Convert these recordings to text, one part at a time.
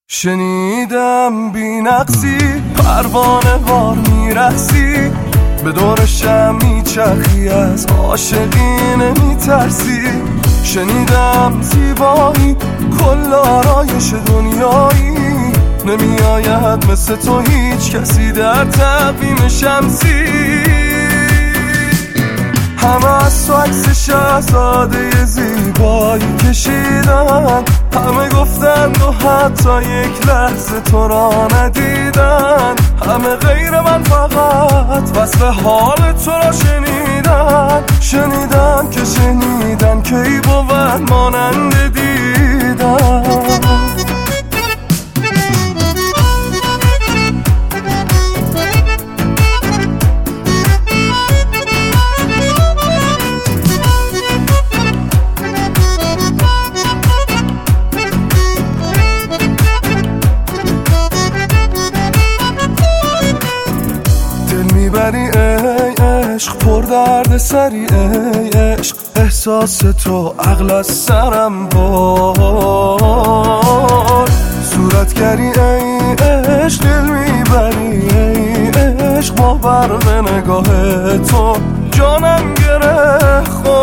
شنیدم بی نقصی پروانه وار میرسی، به دور شم میچرخی از عاشقی نمیترسی. شنیدم زیبایی کل آرایش دنیایی، نمیآید مثل تو هیچ کسی در تقویم شمسی. همه از تو عکس شهزاده زیبایی کشیدن، همه گفتند و حتی یک لحظه تو را ندیدن. همه غیر من فقط وصف حال تو را شنیدن، شنیدن که شنیدن که ای بود مانند دیدن. بری ای عشق پر درد سری ای عشق، احساس تو عقل از سرم بار. صورتگری ای عشق دل میبری ای عشق، با برق نگاه تو جانم گره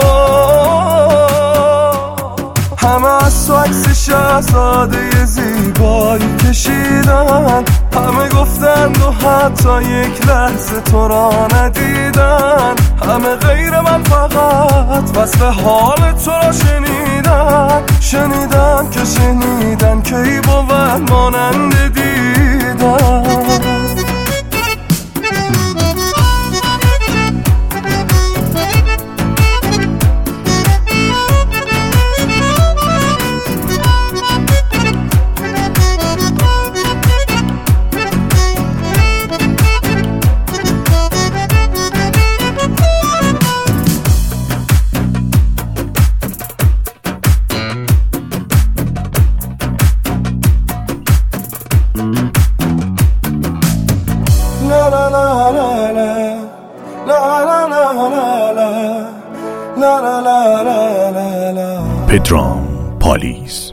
خورد. همه از تو عکس شهزاده زیبایی کشیدن، همه گفتند و حتی یک لحظه تو را ندیدن. همه غیر من فقط وصف حال تو را شنیدن، شنیدن که شنیدن که ای بود مانند دیدن. پدرام پالیز.